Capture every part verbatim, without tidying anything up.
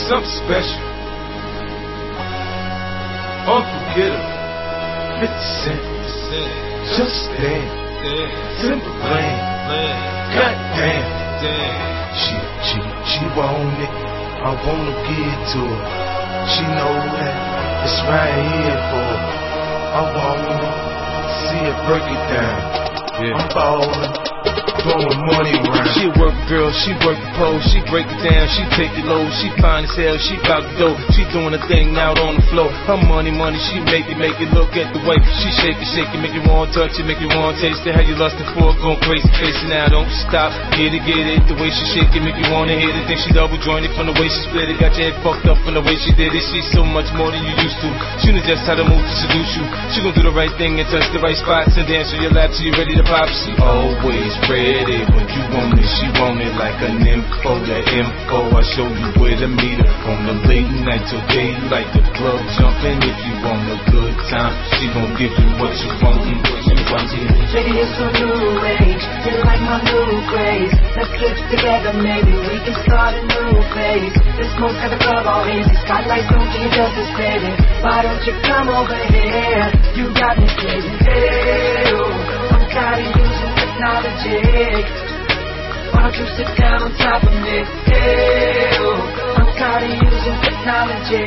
something special, unforgettable. Fifty cent, just stand, Timberland, goddamn. She, she, she want it, I wanna give it to her. She know that it's right here for her. I wanna see her break it down. Yeah. I'm ballin', throwing money around. She a work girl, she work the pole, she break it down, she take it low, she fine as hell, she bout to go. She doing a thing out on the floor. Her money, money, she make it, make it look at the way she shake it, shake it, make you wanna touch it, make you wanna taste it. How you lustin' for it, going crazy, facing now, don't stop. Get it, get it, the way she shake it, make you wanna hit it. Think she double jointed from the way she split it, got your head fucked up from the way she did it. She's so much more than you used to. She knows just how to move to seduce you. She gon' do the right thing and touch the right spots and dance on your lap till you ready to pop. She always ready when you want it. She want it like an info, the info. I show you where to meet her from the late night till daylight. The club jumping if you want a good time. She gon' give you what you want, what you want. Baby, it's a new age. You like my new craze. Let's get together, maybe we can start a new phase. This smoke's got the club all hazy. Spotlights don't do you justice, baby. Why don't you come over here? You got me crazy. Hey, oh, I'm tired of using technology. Why don't you sit down on top of me? Hey, oh, I'm tired of using technology.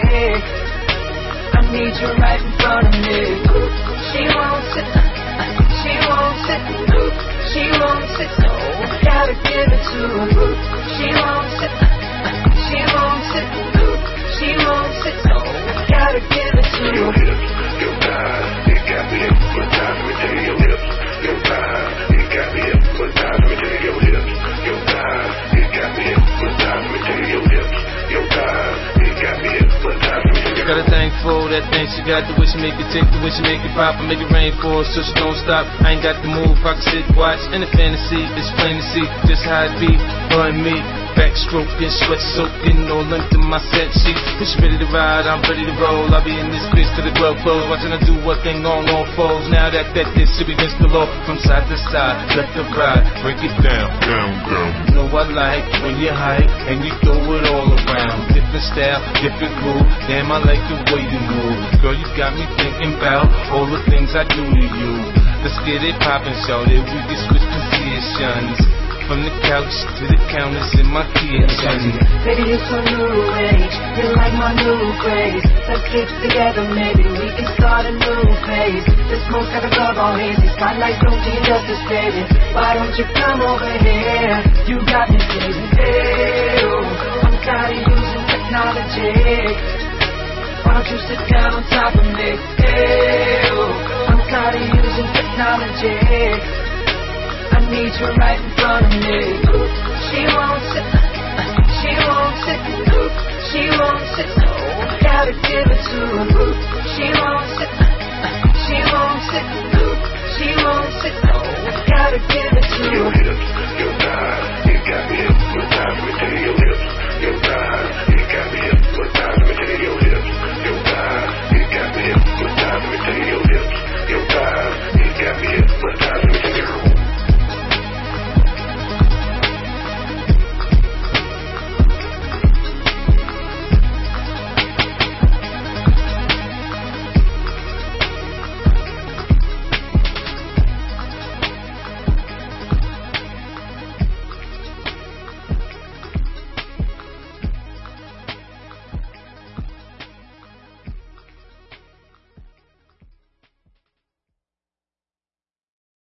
I need you right in front of me. She won't sit, she won't sit, she won't sit, so I gotta give it to her. She won't sit, she won't sit, she won't sit, so I gotta give it to her. Your hips, your thighs, it got me hypnotized. Let me tell you, your hips, your thighs, it got me hypnotized. Let me tell you, your hips, your thighs, it got me hypnotized. Let me tell you, your hips, your thighs, it got me hypnotized. Got a thing for that thing she got, the way she make it tick, the way she make it pop, and make it rain for her so she don't stop. I ain't got the move, I can sit, watch, in the fantasy, it's plain to see just how it be, her and me. Backstroking, sweat soaking, all into my set sheet. When she ready to ride, I'm ready to roll. I'll be in this bitch till the glove close, watching her do what thing on all fours. Now that that this should be against the law, from side to side, left to right, break it down, down, down. You know I like when you hype and you throw it all around. Different style, different groove. Damn, I like the way you move. Girl, you got me thinking about all the things I do to you. Let's get it poppin', shorty. We can switch positions. From the couch to the counters in my kitchen. Baby, it's a new age. You like my new craze. Let's get together, maybe we can start a new phase. This smoke's got the club all hazy. Spotlights don't do you justice, baby. Why don't you come over here? You got me crazy. Hey, oh, I'm tired of using technology. Why don't you sit down on top of me? Hey, oh, I'm tired of using technology. I need you right in front of me. She won't sit.